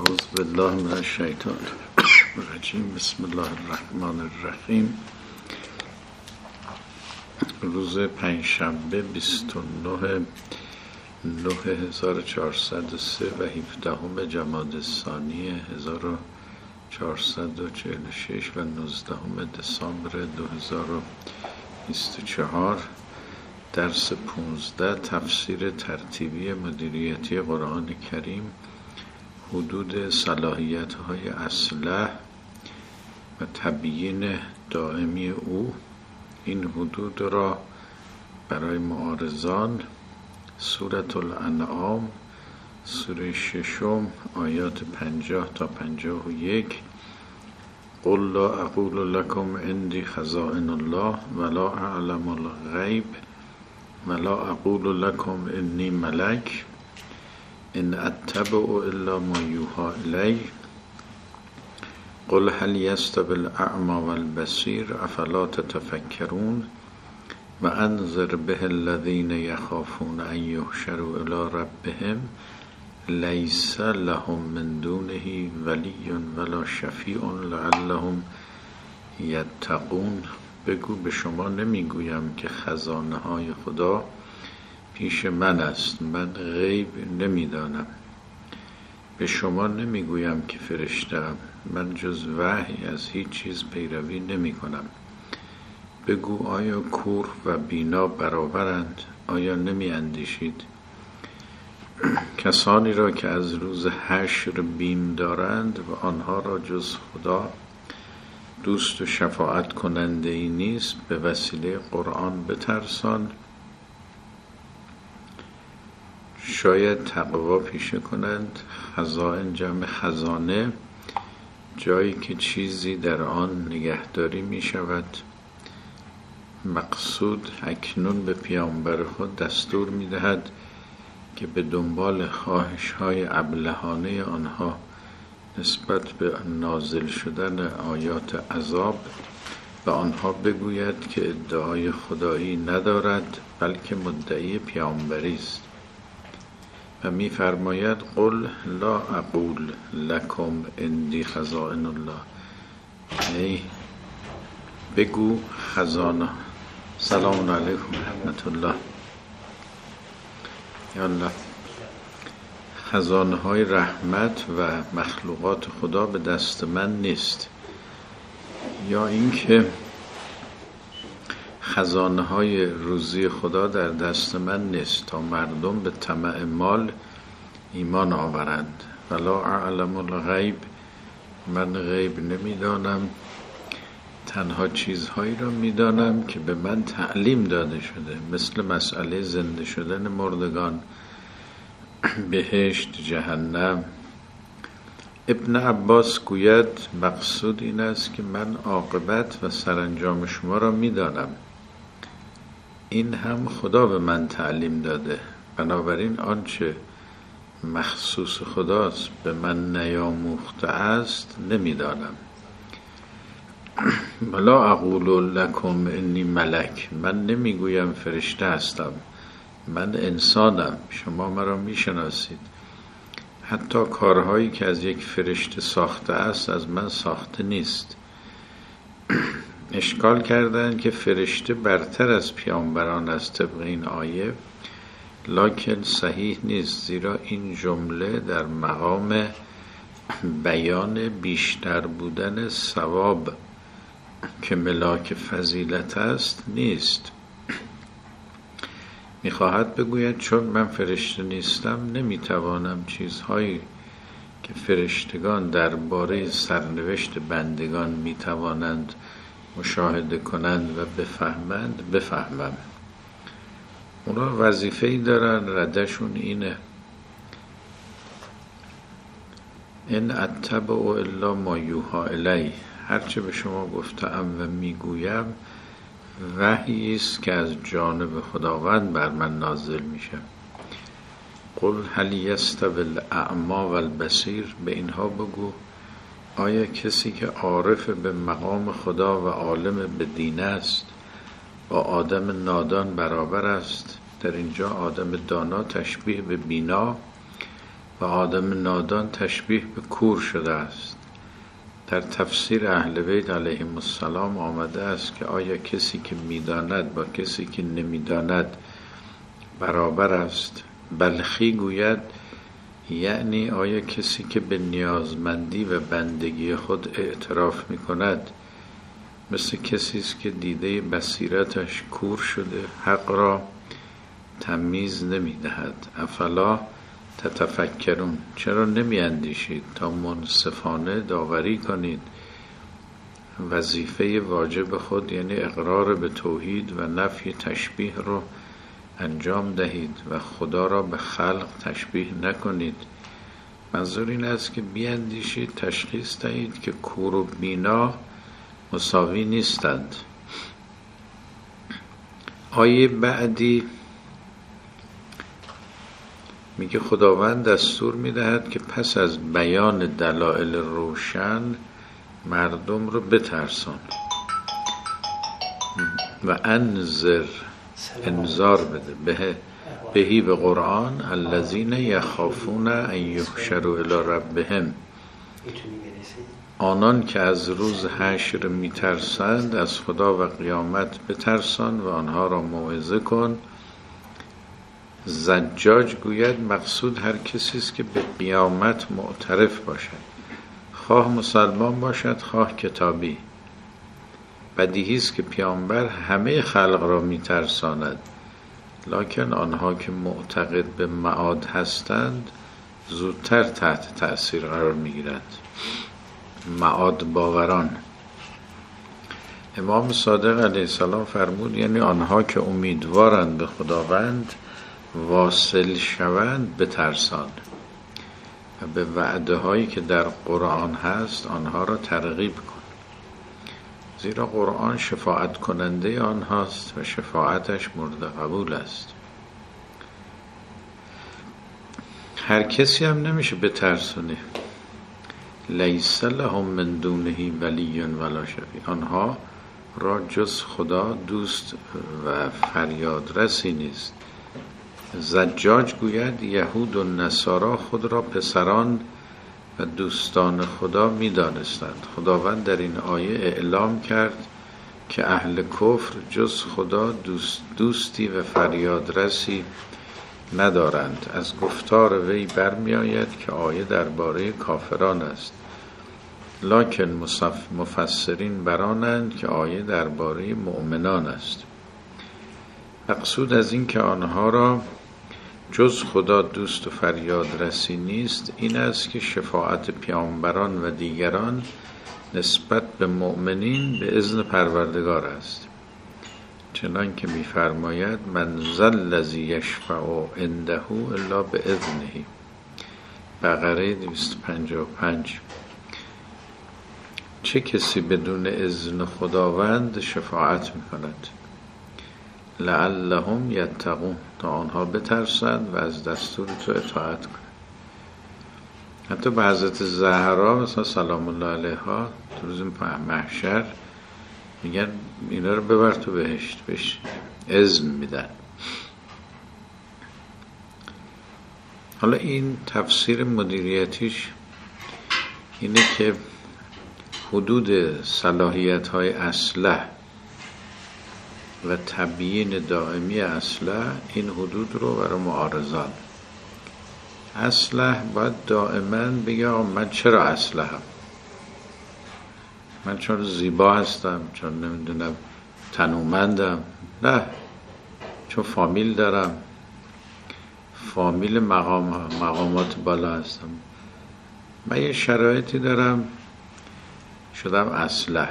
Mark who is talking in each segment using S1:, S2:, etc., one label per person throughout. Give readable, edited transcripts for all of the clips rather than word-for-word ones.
S1: اعوذ بالله من الشیطان الرجیم. بسم الله الرحمن الرحیم. روز پنجشنبه 29/9/1403 و 17 جمادی الثانی 1446 و 19 دسامبر 2024. درس 15 تفسیر ترتیبی مدیریتی قرآن کریم، حدود صلاحیت‌های اصلح و تبیین دائمی او. این حدود را برای معارضان سورة الانعام سوره 6 آیات 50 تا 51: قل لا اقول لكم عندي خزائن الله ولا اعلم الغیب ولا اقول لكم انی ملک ان اتبع الا ما یوحى الی قل هل يستوي الاعمى والبصير افلا تتفکرون و انذر به الذين يخافون ان يحشروا الى ربهم لیس لهم من دونه ولی ولا شفیع لعلهم یتقون. بگو به شما نمیگویم که خزانه های خدا پیش من است، من غیب نمیدانم. به شما نمیگویم که فرشته‌ام، من جز وحی از هیچ چیز پیروی نمی کنم. بگو آیا کور و بینا برابرند؟ آیا نمی اندیشید؟ کسانی را که از روز حشر بیم دارند و آنها را جز خدا دوست و شفاعت کننده ای نیست، به وسیله قرآن بترسان، شاید تقوا پیشه کنند. خزائن جمع خزانه، جایی که چیزی در آن نگهداری می شود. مقصود اکنون به پیامبر خود دستور می دهد که به دنبال خواهش های ابلهانه آنها نسبت به نازل شدن آیات عذاب و آنها بگوید که ادعای خدایی ندارد بلکه مدعی پیامبری است و می فرماید قل لا اقول لکم عندی خزائن الله. ای بگو خزانه. سلام علیکم رحمت الله. یا الله. خزانه های رحمت و مخلوقات خدا به دست من نیست، یا اینکه خزانه های روزی خدا در دست من نیست تا مردم به طمع مال ایمان آورند. ولا اعلم الغیب، من غیب نمیدانم، تنها چیزهایی را میدانم که به من تعلیم داده شده، مثل مسئله زنده شدن مردگان، بهشت، جهنم. ابن عباس گوید مقصود این است که من عاقبت و سرانجام شما را میدانم، این هم خدا به من تعلیم داده، بنابراین آنچه مخصوص خداست به من نیاموخته است نمیدانم. ولا اقول لکم انی ملک، من نمیگویم فرشته هستم، من انسانم، شما مرا میشناسید. حتی کارهایی که از یک فرشته ساخته است از من ساخته نیست. اشکال کردند که فرشته برتر از پیامبران است طبق این آیه، لکن صحیح نیست، زیرا این جمله در مقام بیان بیشتر بودن ثواب که ملاک فضیلت است نیست. میخواهد بگوید چون من فرشته نیستم نمیتوانم چیزهایی که فرشتگان درباره سرنوشت بندگان میتوانند مشاهده کنند و بفهمم. اونا وظیفه‌ای دارن، ردشون اینه: ان اتبع الا ما یوحى الی، هرچه به شما گفتم و میگویم وحی است که از جانب خداوند بر من نازل میشه. قل هل یستوی الاعمی والبصیر، به اینها بگو آیا کسی که عارف به مقام خدا و عالم به دین است با آدم نادان برابر است؟ در اینجا آدم دانا تشبیه به بینا و آدم نادان تشبیه به کور شده است. در تفسیر اهل بیت علیهم السلام آمده است که آیا کسی که میداند با کسی که نمیداند برابر است؟ بلخی گوید یعنی آیا کسی که به نیازمندی و بندگی خود اعتراف می کند مثل کسی است که دیده بصیرتش کور شده، حق را تمیز نمی دهد. افلا تتفکرون، چرا نمی اندیشید تا منصفانه داوری کنید؟ وظیفه واجب خود یعنی اقرار به توحید و نفی تشبیه رو انجام دهید و خدا را به خلق تشبیه نکنید. منظور این است که بیاندیشید، تشخیص دهید که کور و بینا مساوی نیستند. آیه بعدی میگه خداوند دستور میدهد که پس از بیان دلایل روشن مردم رو بترسان و انذار بده بهی به قرآن الذین یخافون ان یحشروا الی ربهم، آنان که از روز حشر میترسند از خدا و قیامت بترسان و آنها را موعظه کن. زجاج گوید مقصود هر کسی است که به قیامت معترف باشد، خواه مسلمان باشد خواه کتابی. بدیهی است که پیامبر همه خلق را میترساند، لکن آنها که معتقد به معاد هستند زودتر تحت تأثیر قرار میگیرند. معاد باوران. امام صادق علیه السلام فرمود یعنی آنها که امیدوارند به خداوند واصل شوند بترسان و به وعده هایی که در قرآن هست آنها را ترغیب کن، زیرا قرآن شفاعت کننده آنهاست و شفاعتش مورد قبول است. هر کسی هم نمیشه بترسونه. لیس لهم من دونه ولی ولا شفیع، آنها را جز خدا دوست و فریادرسی نیست. زجاج گوید یهود و نصارا خود را پسران و دوستان خدا می دانستند. خداوند در این آیه اعلام کرد که اهل کفر جز خدا دوستی و فریادرسی ندارند. از گفتار وی برمی آید که آیه درباره کافران است، لکن مفسرین برانند که آیه درباره مؤمنان است. مقصود از این که آنها را جز خدا دوست و فریادرسی نیست این است که شفاعت پیامبران و دیگران نسبت به مؤمنین به اذن پروردگار است، چنان که می‌فرماید من ذا الذی یشفع عنده الا باذنه، بقره 255. چه کسی بدون اذن خداوند شفاعت می‌کند؟ لعلهم یتقون، تا آنها بترسند و از دستور تو اطاعت کنند. حتی به حضرت زهرا مثلا سلام الله علیها تو روز محشر میگن اینا رو ببر تو بهشت، بهش اذن میدن. حالا این تفسیر مدیریتیش اینه که حدود صلاحیت های اصلح و تبیین دائمی اصلح، این حدود رو برای معارضان. اصلح باید دائما بگه من چرا اصلحم؟ من چون زیبا هستم، چون نمیدونم تنومندم، نه، چون فامیل دارم، فامیل مقامات بالا هستم، من یه شرایطی دارم شدم اصلح.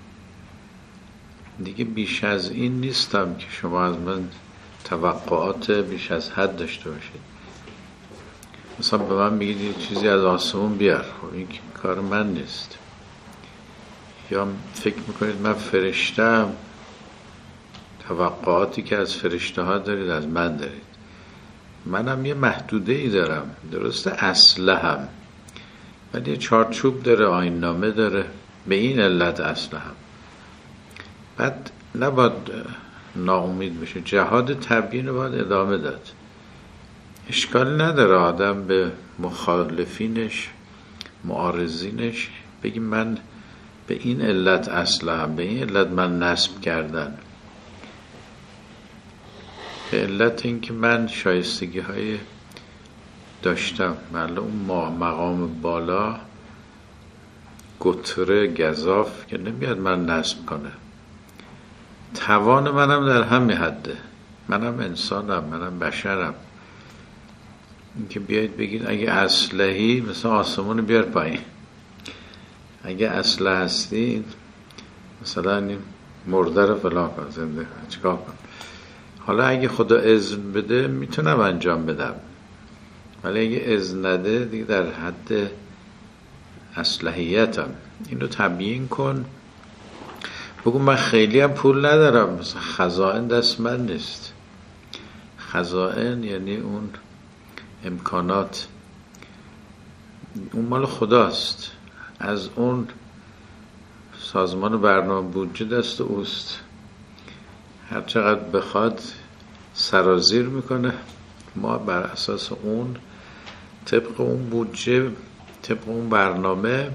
S1: دیگه بیش از این نیستم که شما از من توقعات بیش از حد داشته باشید. مثلا به من میگید یه چیزی از آسمون بیار، خب این کار من نیست. یا فکر میکنید من فرشته‌ام، توقعاتی که از فرشته ها دارید از من دارید. منم یه محدوده ای دارم، درسته اصلحم، ولی یه چارچوب داره، آیین نامه داره، به این علت اصلحم. بعد نباید ناامید بشه، جهاد تبیین رو باید ادامه داد. اشکال نداره آدم به مخالفینش، معارضینش بگیم من به این علت اصلا، به این علت من نصب کردن، به علت اینکه من شایستگی های داشتم. معلوم مقام بالا گتره گزاف که نمیاد من نصب کنه. توان منم در همین حده، منم انسانم، منم بشرم. اینکه بیاید بگید اگه اسلحه‌ای مثلا آسمون بیار پایین، اگه اسلحه هستی مثلا این مرده رو فلان کن، زنده چیکار کن. حالا اگه خدا اذن بده میتونم انجام بدم، ولی اگه اذن نده دیگه در حد اصلاحیتم. اینو تبیین کن، بگو من خیلی هم پول ندارم، مثلا خزائن دست من نیست. خزائن یعنی اون امکانات، اون مال خداست، از اون سازمان برنامه بودجه دست اوست، هر چقدر بخواد سرازیر میکنه، ما بر اساس اون طبق اون بودجه، طبق اون برنامه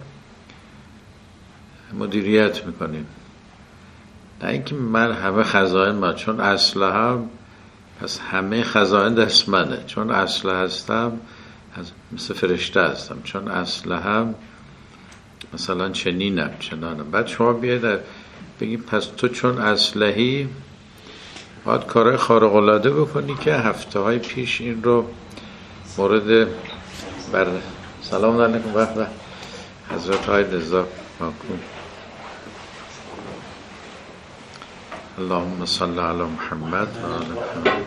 S1: مدیریت میکنیم. نه اینکه من همه خزائن من، چون اسلحه هم پس همه خزائن دست منه، چون اسلحه هستم مثل فرشته هستم، چون اسلحه هم مثلا چنینم چنانم. بعد شما بیاید بگید پس تو چون اسلحه‌ای باید کارهای خارق‌العاده بکنی که هفته های پیش این رو مورد بر سلام علیکم و حضرت های رضا ماکون اللهم صل علی محمد و آل محمد.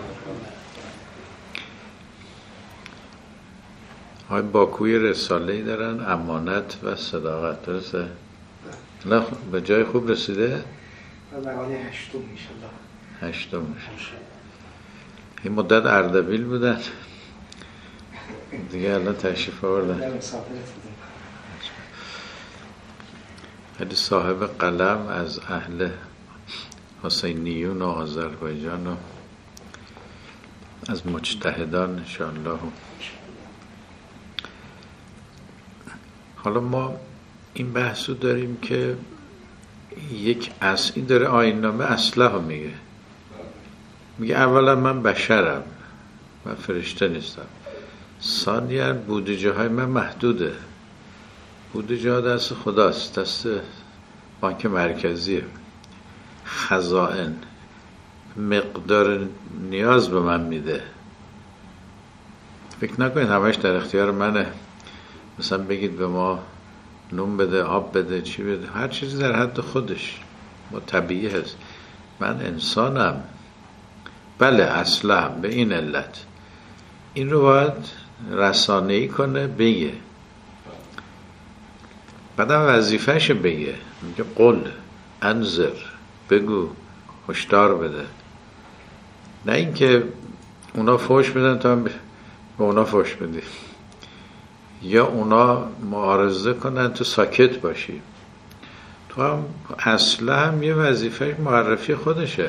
S1: های باکوی رساله‌ای دارن، امانت و صداقت، درسته؟ نه به جای خوب رسیده؟
S2: مقاله 8 میشه.
S1: 8 این مدت اردبیل بودن دیگه الان تشریف آوردن. خیلی صاحب قلم از اهل حسینیون و آذربایجان و از مجتهدان انشاءالله. حالا ما این بحثو داریم که یک این داره آیین‌نامه اصله میگه اولا من بشرم، من فرشته نیستم. ثانیاً بودجه های من محدوده، بودجه ها دست خداست، دست بانک مرکزیه. خزائن مقدار نیاز به من میده، فکر نکنید همش در اختیار منه. مثلا بگید به ما نون بده، آب بده، چی بده، هر چیزی در حد خودش ما طبیعی هست. من انسانم، بله اصلا به این علت. این رو باید رسانه‌ای کنه، بگه، بعدم وظیفه‌ش بگه، میگه قل انذر، بگو، هشدار بده. نه اینکه اونا فوش بدن تا به اونا فوش بدی، یا اونا معارضه کنن تو ساکت باشی. تو هم اصلا هم یه وظیفه معرفی خودشه.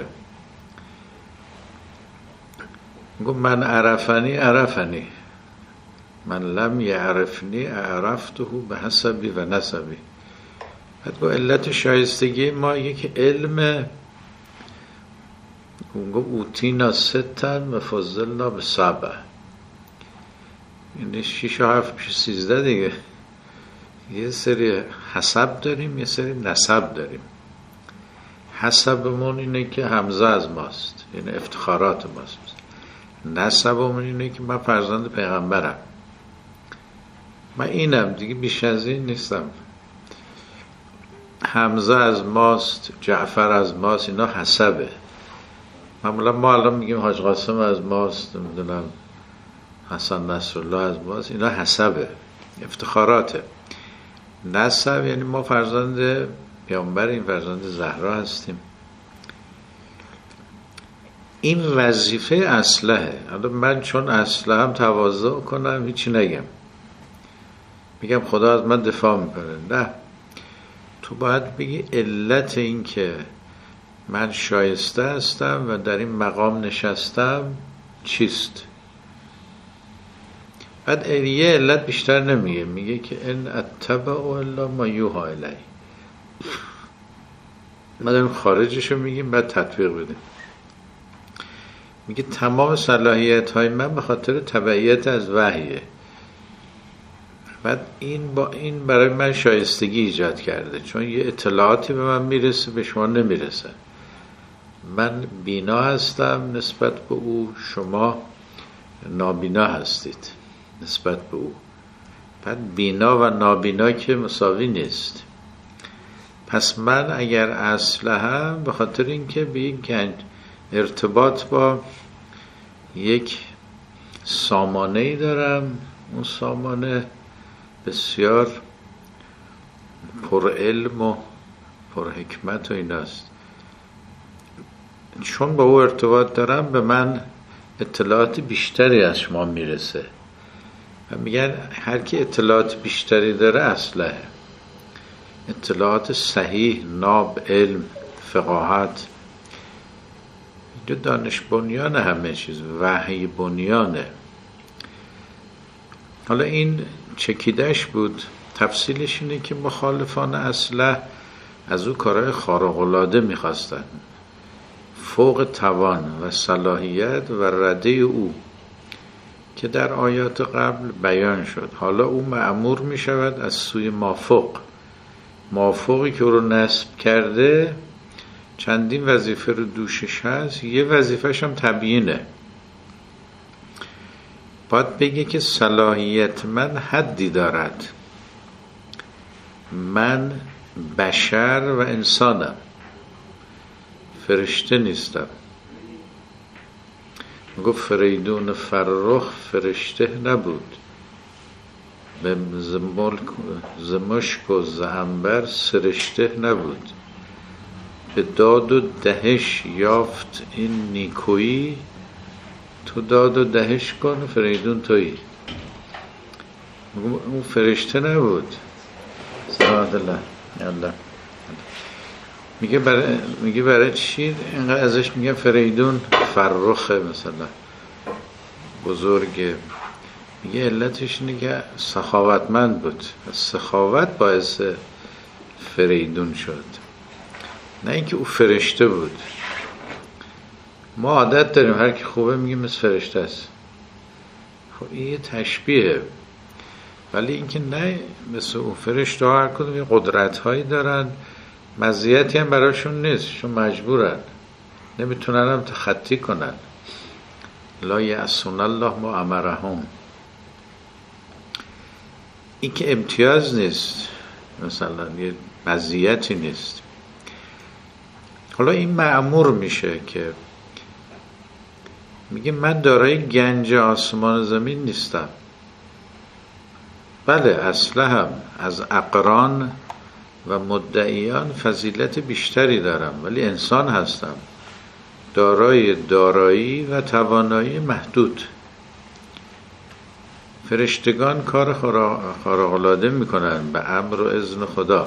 S1: میگو من عرفنی من لم یعرفنی عرفته به حسبی و نسبی. بعد گو علت شایستگی ما یک علم، گو اوتینا ستن و فضلنا به 7، یعنی 6 و 7 میشه 13 دیگه. یه سری حسب داریم، یه سری نسب داریم. حسبمون اینه که حمزه از ماست، یعنی افتخارات ماست. نسبمون اینه که من فرزند پیغمبرم، من اینم دیگه، بیش از این نیستم. حمزه از ماست، جعفر از ماست، اینا حسبه. معمولا ما الان میگیم حاج قاسم از ماست، نمیدونم حسن نصرالله از ماست، اینا حسبه، افتخاراته. نسب یعنی ما فرزند پیامبریم، فرزند زهرا هستیم. این وظیفه اسلحه. حالا من چون اسلحه هم تواضع کنم هیچی نگم، میگم خدا از من دفاع میکنه. نه، تو باید بگی علت این که من شایسته هستم و در این مقام نشستم چیست. بعد یه علت بیشتر نمیگه، میگه که ان اتبع الا ما یوحی الی. ما داریم خارجشو میگیم بعد تطبیق بدیم. میگه تمام صلاحیت های من به خاطر تبعیت از وحیه. بعد این برای من شایستگی ایجاد کرده، چون یه اطلاعاتی به من میرسه به شما نمیرسه. من بینا هستم نسبت به او، شما نابینا هستید نسبت به او. بعد بینا و نابینا که مساوی نیست. پس من اگر اسلحه به خاطر اینکه به یک ارتباط با یک سامانه‌ای دارم، اون سامانه بسیار پر علم و پر حکمت و ایناست، چون با او ارتباط دارم به من اطلاعات بیشتری از شما میرسه. و میگن هر کی اطلاعات بیشتری داره اسلحه، اطلاعات صحیح، ناب، علم، فقاهت، اینجا دانش بنیان همه چیز، وحی بنیانه. حالا این چکیدش بود. تفصیلش اینه که مخالفان اسلحه از او کارهای خارق‌العاده میخواستن، فوق توان و صلاحیت و رده او که در آیات قبل بیان شد. حالا او مأمور می شود از سوی مافوقی که او رو نصب کرده. چندین وظیفه رو دوشش هست، یه وظیفهش هم تبیینه. باید بگه که صلاحیت من حدی دارد، من بشر و انسانم، فرشته نیستم. گفت فریدون فرخ فرشته نبود، به زمشک و زعنبر سرشته نبود، به داد و دهش یافت این نیکویی، تو داد و دهش کن فریدون تویی. اون فرشته نبود. سبحان الله. میگه برای چی اینقدر ازش میگه فریدون فرخه مثلا بزرگه؟ میگه علتش اینه که سخاوتمند بود، سخاوت باعث فریدون شد، نه اینکه او فرشته بود. ما عادت داریم هر کی خوبه میگیم مثل فرشته است. خب این یه تشبیهه، ولی اینکه نه، مثل او فرشته ها هر کدوم یه قدرت هایی دارن، مزیتی هم براشون نیست، چون مجبورن، نمیتونن هم تخطی کنن. لا یعصون الله ما امرهم. این که امتیاز نیست، مثلا یه مزیتی نیست. حالا این مأمور میشه که میگه من دارای گنج آسمان زمین نیستم. بله اصلا هم از اقران و مدعیان فضیلت بیشتری دارم، ولی انسان هستم، دارای دارایی و توانایی محدود. فرشتگان کار خارق‌العاده میکنن به امر و اذن خدا.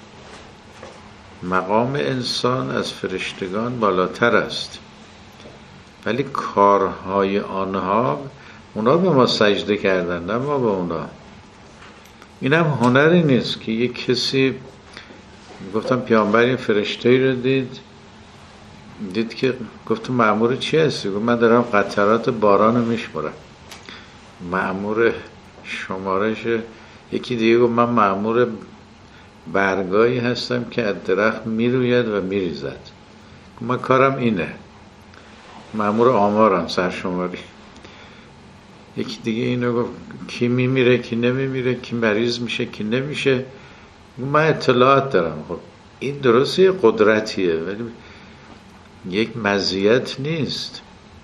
S1: مقام انسان از فرشتگان بالاتر است، ولی کارهای آنها، اونا به ما سجده کردن نه ما به اونا. این هم هنری نیست که یک کسی، گفتم پیامبر این فرشته‌ای رو دید که گفتم مأمور چی هستی؟ گفت من دارم قطرات باران رو میشمارم. مأمور شمارش. یکی دیگه گفت من مأمور برگایی هستم که از درخت میروید و میریزد. من کارم اینه. مأمور آمارم، سرشماری. یکی دیگه اینو گفت کی میمیره کی نمیمیره، کی مریض میشه کی نمیشه، من اطلاعات دارم. خب این درسته قدرتیه، ولی یک مزیت نیست.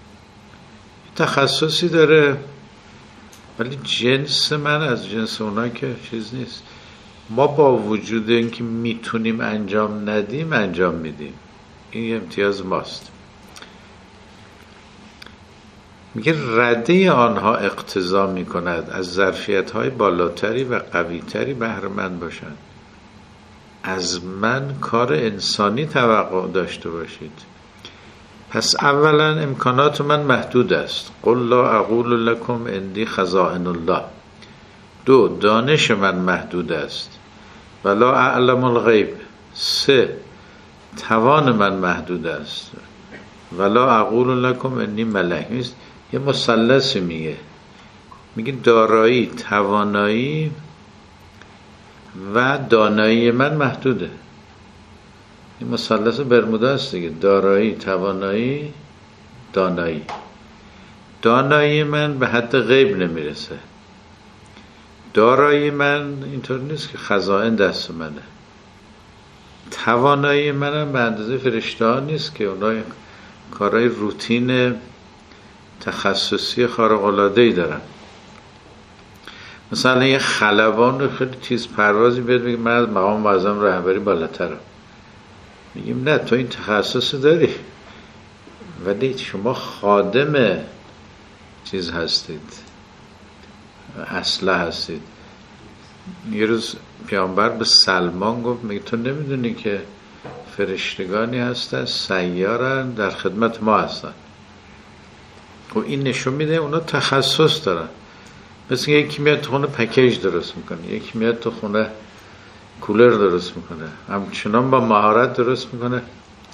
S1: تخصصی داره، ولی جنس من از جنس اونا که چیز نیست. ما با وجود اینکه میتونیم انجام ندیم انجام میدیم، این امتیاز ماست. میگه رده آنها اقتضا میکند از ظرفیت‌های بالاتری و قویتری بهره مند باشند. از من کار انسانی توقع داشته باشید. پس اولا امکانات من محدود است. قل لا اقول لكم عندي خزائن الله. 2 دانش من محدود است. ولا اعلم الغیب. 3 توان من محدود است. ولا اقول لكم انی ملک. نیست یه مثلثی میگه دارایی، توانایی و دانایی من محدوده. این مثلث برمودا است دیگه، دارایی، توانایی، دانایی. دانایی من به حد غیب نمیرسه. دارایی من اینطور نیست که خزائن دست منه. توانایی منم به اندازه فرشته ها نیست که اونا کارهای روتین تخصصی خارق العاده‌ای دارن. مثلا یه خلبان خیلی تیز پروازی بیاد بگه من از مقام معظم رهبری بالاترم، میگیم نه تو این تخصص داری ولی شما خادم چیز هستید، اصله هستید. یه روز پیامبر به سلمان گفت میگه تو نمیدونی که فرشتگانی هستن سیارن در خدمت ما هستن. و این نشون میده اونا تخصص دارن. مثل یکی میاد تو خونه پکیج درست میکنه، یکی میاد تو خونه کولر درست میکنه، همچنان با مهارت درست میکنه.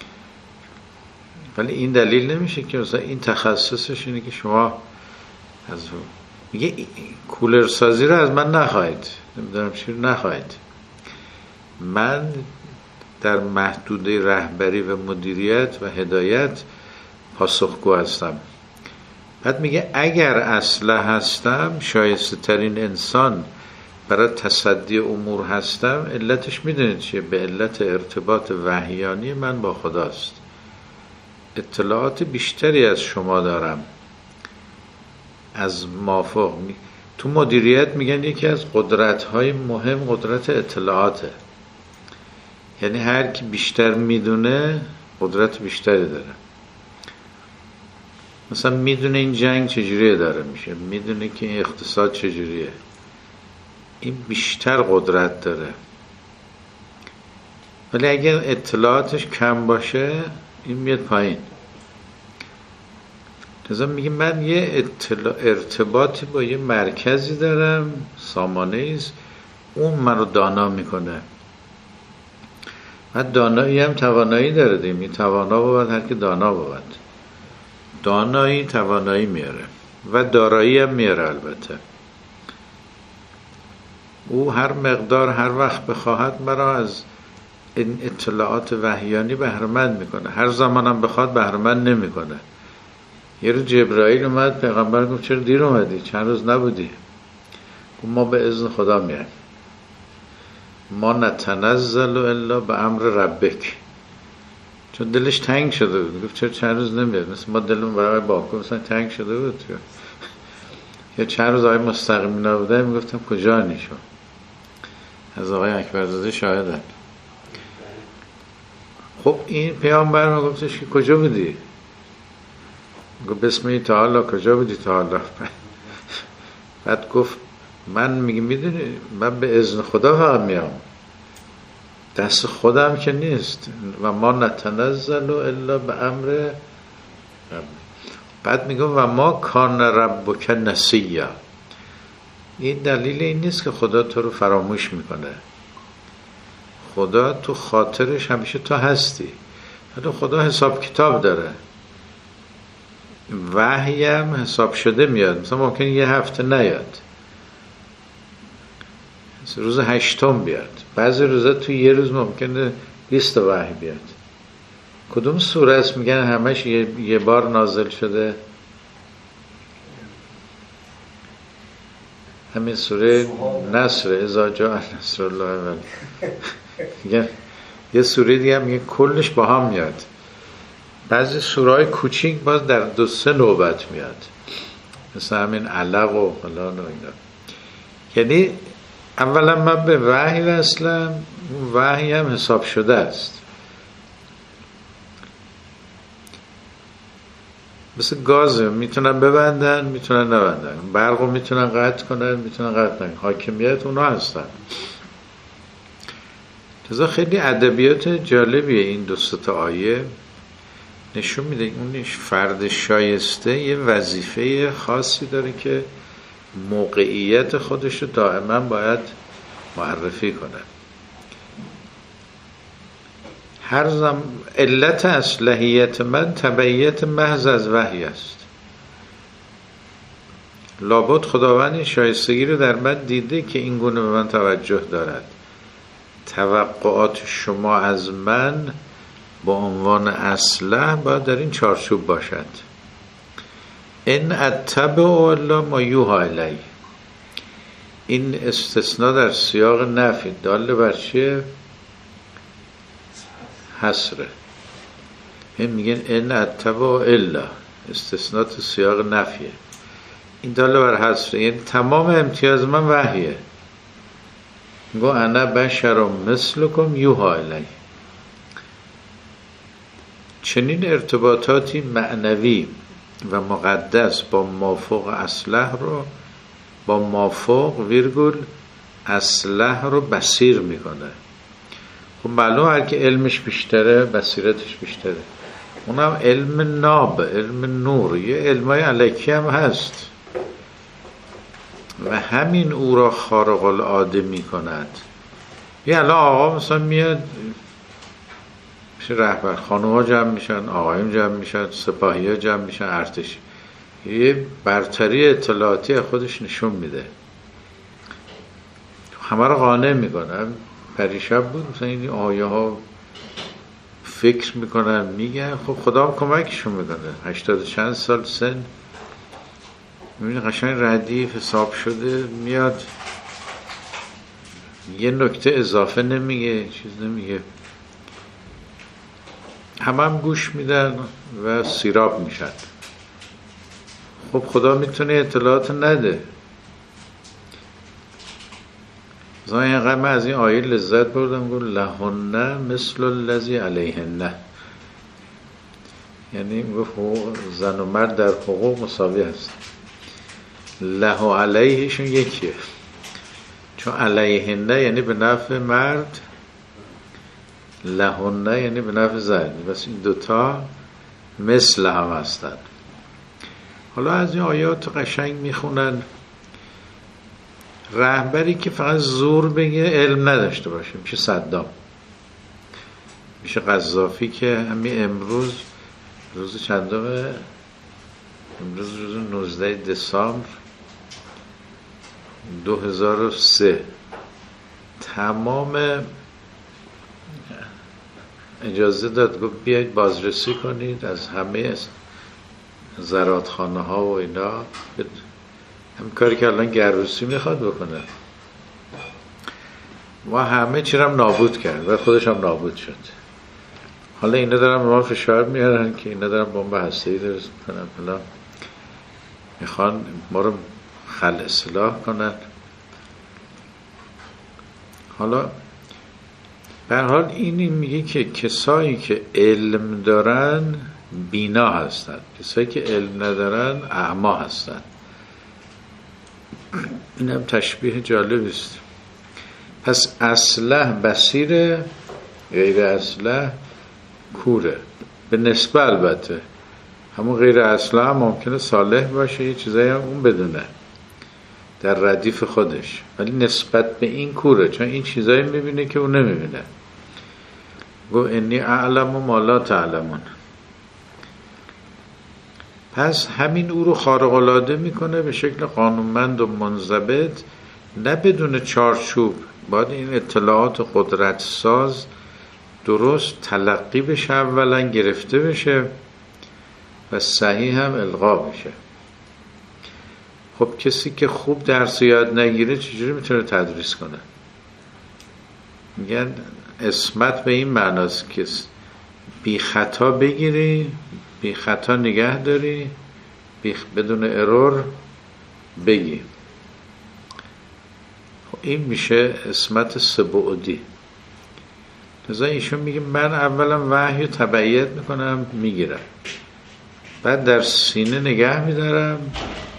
S1: ولی این دلیل نمیشه که مثلا این تخصصش اینه که شما از میگه کولر سازی رو از من نخواهید، نمیدونم چی رو نخواهید. من در محدوده رهبری و مدیریت و هدایت پاسخگو هستم. بعد میگه اگر اصلح هستم، شایسته ترین انسان برای تصدی امور هستم، علتش میدونید چیه؟ به علت ارتباط وحیانی من با خداست. اطلاعات بیشتری از شما دارم از مافوق. تو مدیریت میگن یکی از قدرت‌های مهم قدرت اطلاعاته. یعنی هر کی بیشتر میدونه قدرت بیشتری داره. مثلا میدونه این جنگ چجوریه داره میشه، میدونه که این اقتصاد چجوریه، این بیشتر قدرت داره. ولی اگر اطلاعاتش کم باشه این میاد پایین. لذا میگه من یه ارتباطی با یه مرکزی دارم، سامانه است، اون منو دانا میکنه. و دانایی هم توانایی داره دیگه. این توانا بود هر که دانا بود. دانایی توانایی میاره و دارایی هم میاره. البته او هر مقدار هر وقت بخواهد مرا از این اطلاعات وحیانی بهره‌مند میکنه. هر زمان هم بخواد بهره‌مند نمیکنه. یه روز جبرائیل اومد، پیغمبر گفت چرا دیر اومدی؟ چند روز نبودی؟ گفت ما به اذن خدا میایم. ما نتنزل الا به امر ربک. چون دلش تنگ شده بود، گفت چرا چند روز نمیاد؟ مثل ما دلمون برای باکو مثلا تنگ شده بود. یا چند روز آقای مستقیمی نبوده، میگفتم کجا نیشون؟ از آقای اکبرزاده شاهدن. خب این پیامبر ما گفتش که کجا بودی؟ گفت بسم تعالی کجا بودی تعالی؟ بعد گفت من میدونی من به اذن خدا فقط میام، دست خودم که نیست. و ما نتنزل الا به امر. بعد میگم و ما کان ربک نسیا. این دلیل این نیست که خدا تو رو فراموش میکنه. خدا تو خاطرش همیشه تو هستی. ولی خدا حساب کتاب داره. وحی هم حساب شده میاد. مثلا ممکن یه هفته نیاد، روز 8 بیاد. بعضی روزا تو یه روز ممکنه 20 وحی بیاد. کدوم سوره است میگن همش یه بار نازل شده؟ همین سوره نصر، اذا جاء نصر الله. میگن یه سوره دیگه میگه کلش با هم میاد. بعضی سوره‌های کوچیک باز در 2-3 نوبت میاد، مثل همین علق و فلان و اینا. یعنی اولا من به وحی وصلم، وحی هم حساب شده است. مثل گازه، میتونن ببندن میتونن نبندن، برقو میتونن قطع کنن میتونن قطع نکنن، حاکمیت اونا هستن. لذا خیلی ادبیات جالبیه این 2 آیه. نشون میده اون فرد شایسته یه وظیفه خاصی داره که موقعیت خودش رو دائما باید معرفی کنه. علت اصلحیت من تبعیت محض از وحی است. لابد خداوند این شایستگی رو در من دیده که این گونه به من توجه دارد. توقعات شما از من با عنوان اصلح باید در این چارچوب باشد. ان اتبع الا ما یوحی الی. این استثناء در سیاق نفی داله بر چیه؟ حصره. هم میگن ان اتبع الا، استثناء تو سیاق نفیه. این داله بر حصره، یعنی تمام امتیاز من وحیه. گو انا بشر مثلکم یوحی الی. چنین ارتباطاتی معنوی و مقدس با مافوق اصلح رو با مافوق ویرگول اصلح رو بصیر میکنه. خب معلوم هر که علمش بیشتره بصیرتش بیشتره. اونم علم ناب، علم نور، یه علمای الکی هم هست و همین او را خارق العاده میکند. یه الان آقا مثلا میاد رهبر، خانوم ها جمع میشن، آقایون جمع میشن، سپاهی ها جمع میشن، ارتش، یه برتری اطلاعاتی خودش نشون میده، همه رو قانع میکنه. پریشب بود مثلا این آیه ها فکر میکنن میگن، خب خدا هم کمکشون میکنه. 80 چند سال سن، میبینی قشنگ ردیف حساب شده، میاد یه نکته اضافه نمیگه، چیز نمیگه، هم گوش میدن و سیراب میشن. خب خدا میتونه اطلاعات نده. اینقدر من از این آیه لذت بردم، گفت لهن مثل الذی علیهن، یعنی گفت زن و مرد در حقوق مساوی هست. له و علیهشون یکیه، چون علیهن یعنی به نفع مرد، لهن یعنی به نفع زن، بس این دوتا مثل هم هستن. حالا از این آیات قشنگ میخونن. رهبری که فقط زور بگه علم نداشته باشه میشه صدام، میشه قذافی که همین امروز روز چندمه؟ امروز روز 19 دسامبر 2003 تمام اجازه داد، گفت بیایید بازرسی کنید از همه زرادخانه ها و اینا، هم کاری که الان گروسی میخواد بکنه و همه چی هم نابود کرد و خودش هم نابود شد. حالا اینا دارن به ما فشار میارن که اینا دارن بمب هسته‌ای درست میکنن، حالا میخوان ما رو خلع اصلاح کنن. حالا به هر حال این میگه که کسایی که علم دارن بینا هستن، کسایی که علم ندارن اعما هستن. این هم تشبیه جالب است. پس اصلح بصیره، غیر اصلح کوره، به نسبه البته. همون غیر اصلح هم ممکنه صالح باشه، یه چیزایی هم اون بدونه در ردیف خودش، ولی نسبت به این کوره، چون این چیزایی میبینه که اون نمیبینه. گو انی اعلم و ما لا تعلمون. پس همین او رو خارق العاده میکنه به شکل قانونمند و منضبط، نه بدون چارچوب. باید این اطلاعات قدرت ساز درست تلقی بشه، اولا گرفته بشه و صحیح هم القا بشه. خب کسی که خوب درس یاد نگیره چجوری میتونه تدریس کنه؟ میگن عصمت به این معناست که بی خطا بگیری، بی خطا نگه داری، بدون ارور بگی. خب این میشه عصمت سه‌بعدی. لذا ایشون میگه من اولا وحی رو تبعیت میکنم، میگیرم، بعد در سینه نگه میدارم،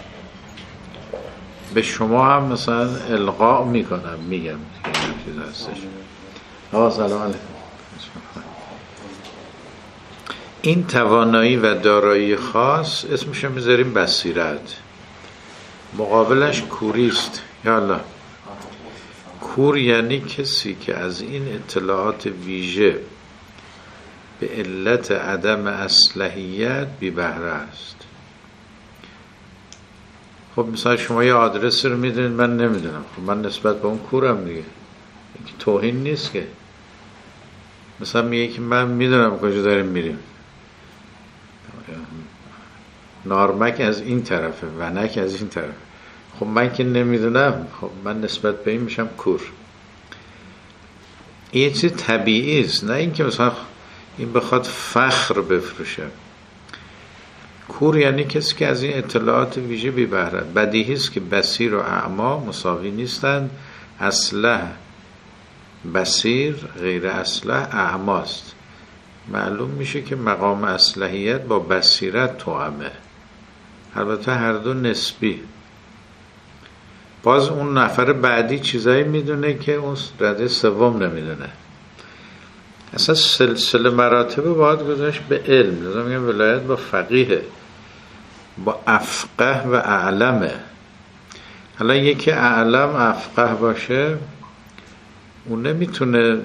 S1: به شما هم مثلا القا میکنم، میگم چیز هستش. سلام علیکم. این توانایی و دارایی خاص اسمش رو میذاریم بصیرت. مقابلش کوریست. یالا کور یعنی کسی که از این اطلاعات ویژه به علت عدم اصلحیت بی بهره است. خب مثلا شما یه آدرس رو میدونید من نمیدونم، خب من نسبت به اون کورم دیگه، توهین نیست که. مثلا میگه که من میدونم کجا داریم میریم، نارمک از این طرفه، ونک از این طرف، خب من که نمیدونم، خب من نسبت به این میشم کور. این یه چیز طبیعی است، نه اینکه مثلا این بخواد فخر بفروشه. کور یعنی کسی که از این اطلاعات ویژه بی بهره. بدیهی است که بصیر و اعما مساوی نیستند. اصلح بصیر، غیر اصلح اعماست. معلوم میشه که مقام اصلحیت با بصیرت توأمه، البته هر دو نسبی. باز اون نفر بعدی چیزایی میدونه که اون رده سوم نمیدونه. اصلا سلسله مراتب باید گذاشت به علم. لازم میگم ولایت با فقیه، با افقه و اعلمه. حالا یکی اعلم افقه باشه اون نمیتونه،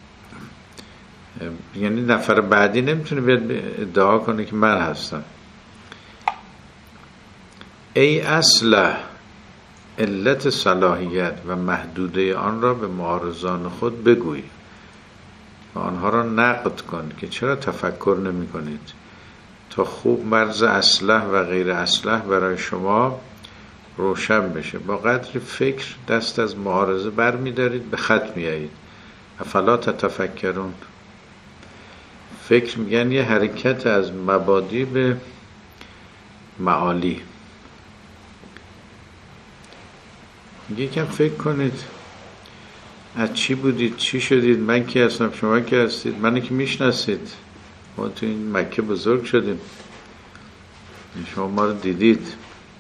S1: یعنی نفر بعدی نمیتونه بیاد ادعا کنه که من هستم. ای اصله علت صلاحیت و محدوده آن را به معارضان خود بگوی و آنها را نقد کن که چرا تفکر نمی کنید تا خوب مرز اصلح و غیر اصلح برای شما روشن بشه. با قدر فکر دست از معارضه بر می دارید، به خط می آیید. افلا تتفکرون. فکر میگن یه حرکت از مبادی به معالی. یکم فکر کنید از چی بودید، چی شدید، من کی هستم، شما کی هستید، منو که میشناسید، ما تو این مکه بزرگ شدیم، شما ما رو دیدید.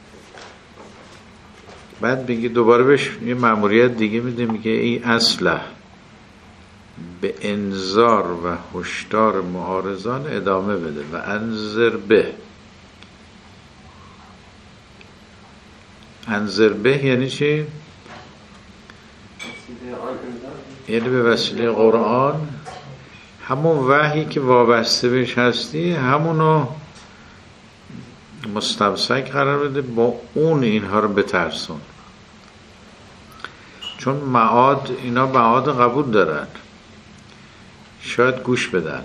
S1: بعد بگی دوباره بهش یه مأموریت دیگه میده، میگه ای اصله به انذار و هشدار معارضان ادامه بده و انذر به. انذر به یعنی چی؟ یعنی به وسیله قرآن همون وحی که وابسته بهش هستی همونو مستمسک قرار بده، با اون اینها رو بترسون. چون معاد، اینا معاد قبول دارن، شاید گوش بدن.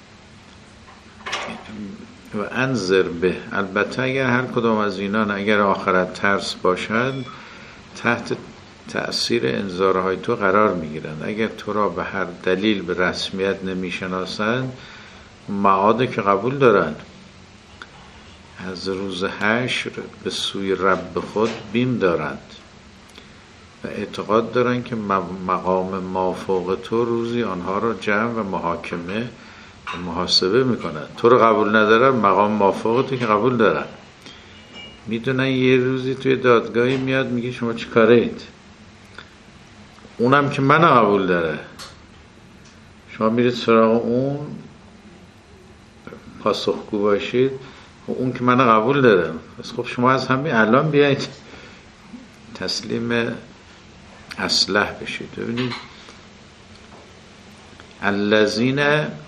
S1: و انذر به، البته اگر هر کدام از اینان اگر آخرت ترس باشند تحت تأثیر انذارهای تو قرار میگیرند. اگر تو را به هر دلیل به رسمیت نمیشناسند معاد که قبول دارند. از روز حشر به سوی رب خود بیم دارند و اعتقاد دارند که مقام مافوق تو روزی آنها را جمع و محاکمه و محاسبه میکنند. تو رو قبول ندارن، مقام مافوق تو که قبول دارن. میدونن یه روزی توی دادگاهی میاد میگه شما چی کاره اید، اونم که من قبول داره، شما میرید سراغ اون پاسخگو باشید و اون که من قبول داره. پس خب شما از همین الان بیایید تسلیم اصلح بشید. ببینید الذین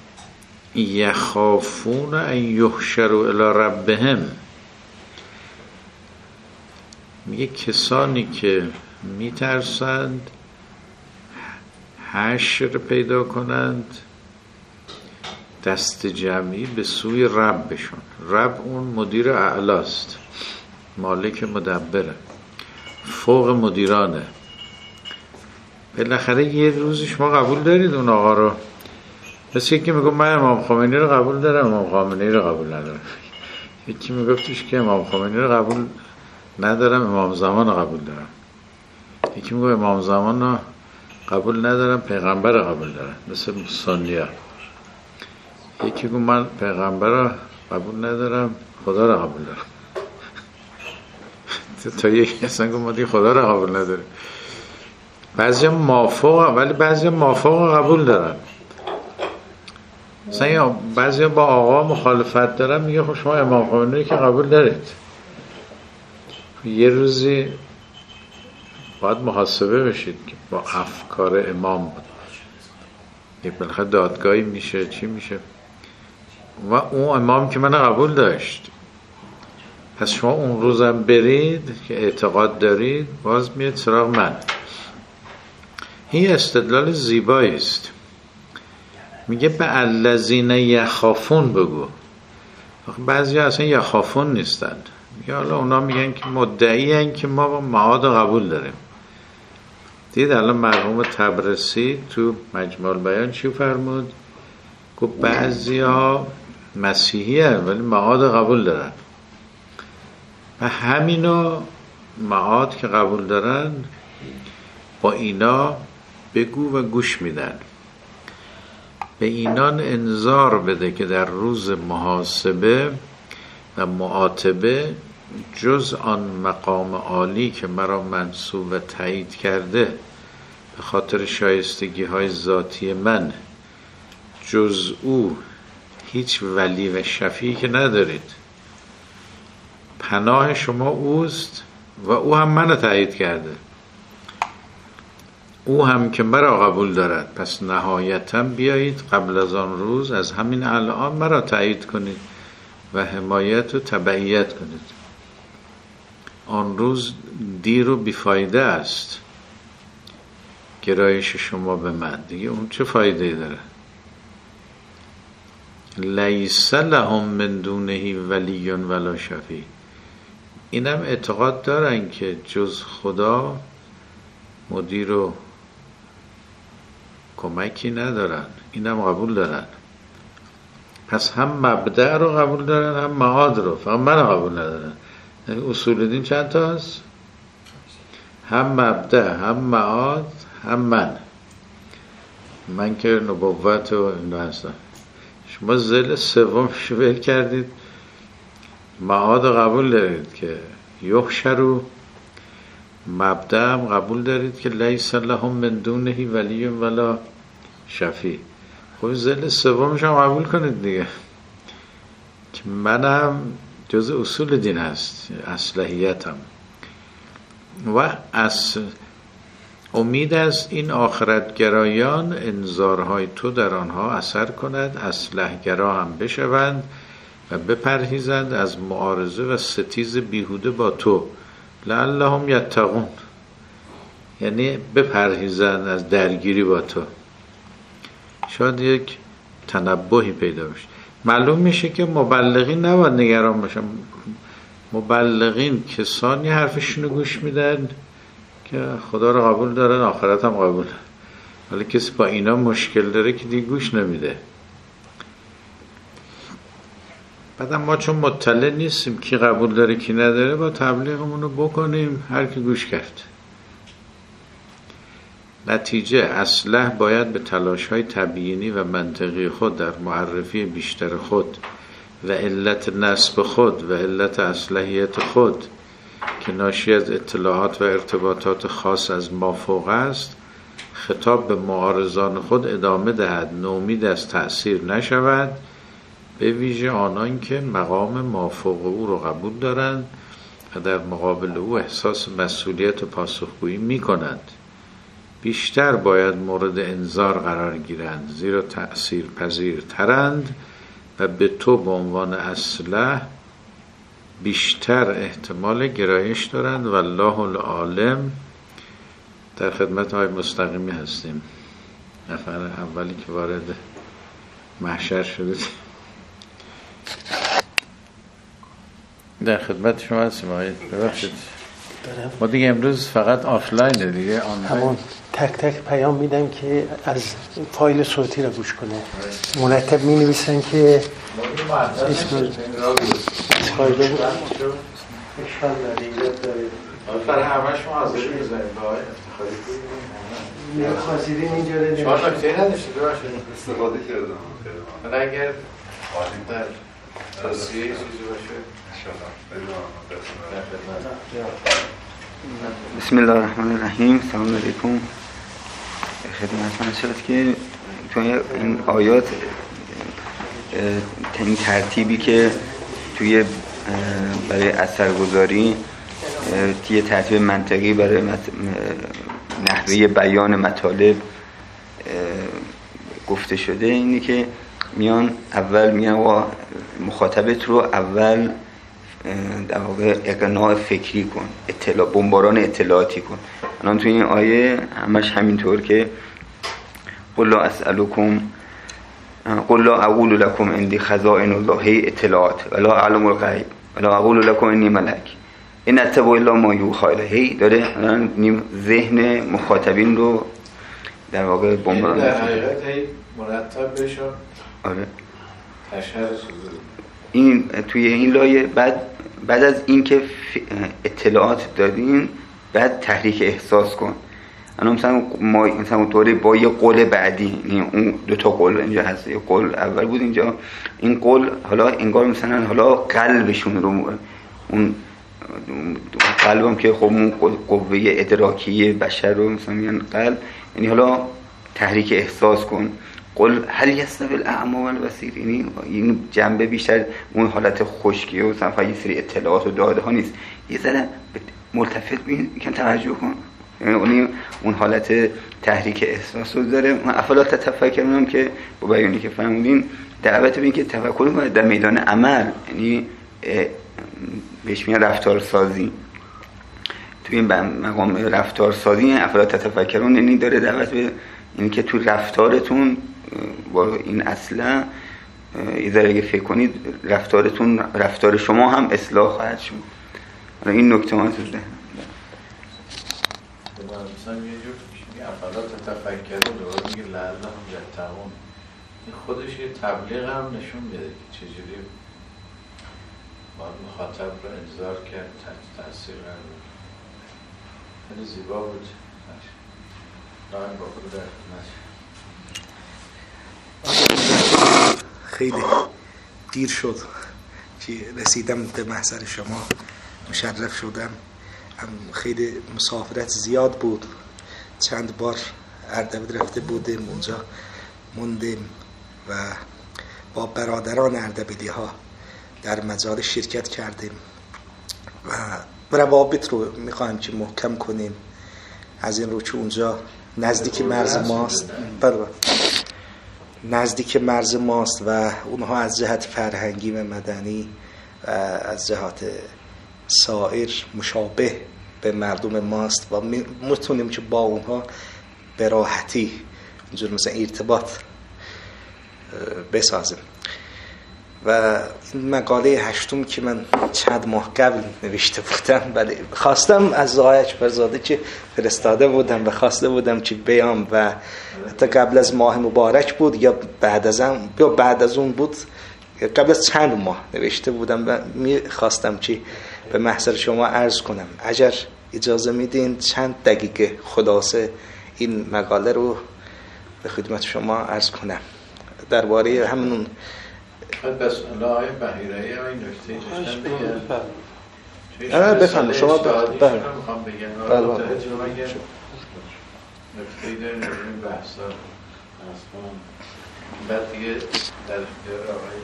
S1: یخافون ان یحشروا الی ربهم، میگه کسانی که میترسند حشر پیدا کنند، دست جمعی به سوی ربشون. رب اون مدیر اعلاست، مالک مدبره، فوق مدیرانه. بالاخره یه روزی شما قبول دارید اون آقا رو. مثل یکی میگه من امام خمینی رو قبول دارم، امام خامنه‌ای رو قبول ندارم. یکی میگفتش که امام خمینی رو قبول ندارم، امام زمان رو قبول دارم. یکی میگه امام زمان رو قبول ندارم، پیغمبر رو قبول دارم، مثل سنی‌ها. یکی میگه من پیغمبر رو قبول ندارم، خدا رو قبول دارم. تا یکی اصلا گفت ما دیگه خدا رو قبول نداریم. بعضی موافق، ولی بعضی موافق قبول دارن. مثلا بعضی با آقا مخالفت دارن، میگه خب شما امام خمینی که قبول دارید، یه روزی باید محاسبه بشید که با افکار امام بود، یک بالاخره دادگاهی میشه، چی میشه، و اون امام که من قبول داشت، پس شما اون روزم برید که اعتقاد دارید، باز میاد سراغ من. این استدلال زیبایی است. میگه به الذین یخافون بگو. بعضی اصلا یخافون نیستند، میگه حالا اونا میگن که مدعی هن که ما با معاد قبول داریم. دید الان مرحوم طبرسی تو مجموع البیان چی فرمود؟ گفت بعضی ها مسیحی هن ولی معاد قبول دارن، و همینو معاد که قبول دارن با اینا بگو و گوش میدن. به اینان انذار بده که در روز محاسبه و معاتبه جز آن مقام عالی که مرا منصوب و تایید کرده به خاطر شایستگی های ذاتی من، جز او هیچ ولی و شفیعی که ندارید. پناه شما اوست و او هم منو تایید کرده، او هم که مرا قبول دارد. پس نهایتاً بیایید قبل از آن روز از همین الان مرا تایید کنید و حمایت و تبعیت کنید. آن روز دیر و بیفایده است گرایش شما به من، دیگه اون چه فایده داره؟ لیس لهم من دونه ولی ولا شفیع. اینم اعتقاد دارن که جز خدا مدیر و کمکی ندارن، اینم قبول دارن. پس هم مبدأ رو قبول دارن هم معاد رو، فقط من قبول ندارن. اصول دین چند تا هست؟ هم مبدأ هم معاد هم من که نبوت و اینو هستم. شما ذیل سومش ول کردید، معاد قبول دارید که یحشروا، مبدأ هم قبول دارید که لیس لهم من دونه ولی ولا شفیع. خب ذیل سومش هم قبول کنید دیگه که منم جز اصول دین هست، اصلاحیتم، و امید است این آخرتگرایان انذارهای تو در آنها اثر کند، اصلاحگرا هم بشوند و بپرهیزند از معارضه و ستیز بیهوده با تو، لعلهم یتقون، یعنی بپرهیزند از درگیری با تو، شاید یک تنبهی پیدا بشه. معلوم میشه که مبلغین نباید نگران باشن. مبلغین کسانی حرفشونو گوش میدن که خدا رو قبول دارن، آخرت هم قبول، ولی کسی با اینا مشکل داره که دیگه گوش نمیده. بعدم ما چون مطلع نیستیم کی قبول داره کی نداره، با تبلیغمون رو بکنیم هر کی گوش کرد. نتیجه اصلح باید به تلاش‌های تبیینی و منطقی خود در معرفی بیشتر خود و علت نسب خود و علت اصلاحیت خود که ناشی از اطلاعات و ارتباطات خاص از مافوق است، خطاب به معارضان خود ادامه دهد، نومید از تأثیر نشود، به ویژه آنان که مقام مافوق او را قبول دارند و در مقابل او احساس مسئولیت و پاسخگویی می کنند. بیشتر باید مورد انذار قرار گیرند، زیرا تأثیر پذیر ترند و به تو به عنوان اصلح بیشتر احتمال گرایش دارند. والله العالم. در خدمت های مستقیمی هستیم. نفر اولی که وارد محشر شدید در خدمت شما هستیم. ببخشید ما دیگه امروز فقط آفلاینه دیگه،
S2: همون تک تک پیام میدم که از فایل صوتی رو گوش کنه. مرتب می نویسن که اسم فایل بود اشکال داره ایجاد داره.
S1: برای همه شما حاضری میزنید با افتخاری کنید
S2: حاضرین اینجا رو نمیشه
S1: شما نکته نداشتید ببخشید
S3: استفاده کردم.
S1: من اگر در توصیه چیزی باشه
S3: بسم الله الرحمن الرحیم. سلام علیکم. خدمت من شد که تو این آیات این ترتیبی که توی برای اثرگذاری یه ترتیب منطقی برای نحوه بیان مطالب گفته شده، اینه که میان مخاطبت رو اول در واقع اقناع فکری کن، بمباران اطلاعاتی کن. الان توی این آیه همش همینطور که قل لا اقول لكم عندي خزائن الله اطلاعات ولا اعلم الغیب ولا اقول لكم اني ملک ان اتبع الا ما یوحی الیه. داره ذهن مخاطبین رو در واقع بمباران
S1: در حقیقت مرتب بشه.
S3: آره.
S1: تشهر
S3: این توی این لایه بعد از اینکه اطلاعات دادین بعد تحریک احساس کن. الان مثلا دوره با یه قول بعدی، اون دو تا قول اینجا هست، یه قول اول بود اینجا، این قول حالا انگار مثلا حالا قلبشون رو، اون قلبم که خب اون قوه ادراکی بشر رو مثلا میگن قلب، یعنی حالا تحریک احساس کن. قل هل یستوی الاعمی والبصیر، یعنی این جنبه بیشتر اون حالت خشکی و مثلا یه سری اطلاعات و داده ها نیست، یه ذره ملتفت ببین، یکم توجه کن، یعنی اون حالت تحریک احساس رو داره. من افلا تتفکرونم که با بیانی که فرمودین دعوت به این که تفکر کنید در میدان عمل، یعنی بهش میگن رفتارسازی. توی این مقام رفتارسازی افلا تتفکرون، یعنی داره دعوت به این که تو رفتارتون با این اصلا یه ذره اگه فکر کنید رفتار شما هم اصلاح خواهد شد. این نکته ما تو ذهن
S1: مثلا یه جور میگه افلا تتفکرون، دوباره میگه لعلهم یتقون. این خودش یه تبلیغ هم نشون میده که چجوری باید مخاطب رو انذار کرد، تاثیر قرار بود. خیلی زیبا بود. راهن با خود در
S4: خیلی دیر شد که رسیدم به محضر شما، مشرف شدم. خیلی مسافرت زیاد بود، چند بار اردبیل رفته بودیم، اونجا موندیم و با برادران اردبیلی ها در مجال شرکت کردیم و روابط رو میخوایم که محکم کنیم. از این رو که اونجا نزدیک مرز ماست و اونها از جهت فرهنگی و مدنی و از جهات سایر مشابه به مردم ماست و میتونیم که با اونها به راحتی اینجور مثلا ارتباط بسازیم. و این مقاله 8 که من چند ماه قبل نوشته بودم، ولی خواستم از زاهد اکبرزاده که فرستاده بودم و خواسته بودم که بیام و حتی قبل از ماه مبارک بود یا بعد از اون بود، قبل از چند ماه نوشته بودم و میخواستم که به محضر شما عرض کنم. اگر اجازه میدین چند دقیقه خلاصه این مقاله رو به خدمت شما عرض کنم درباره همون.
S1: بس الله بحیره‌ای ها این نکته داشتن
S4: بفهم شما
S1: میخوام بگم نکته داریم این بحثا بعد دیگه در اختیار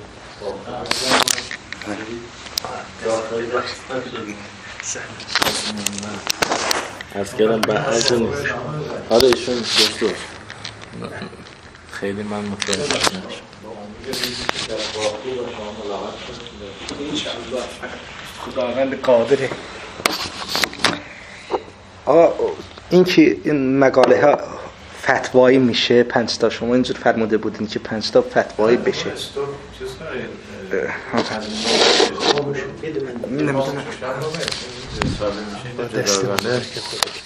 S1: آقای
S5: عرض کردم بعضی آره ایشون دکتر خیلی من متوجه نشدم.
S4: خداوند قادره. این که این مقاله ها فتوایی میشه 5 تا، شما اینجور فرموده بودین که 5 تا فتوایی بشه.
S2: نمیدونم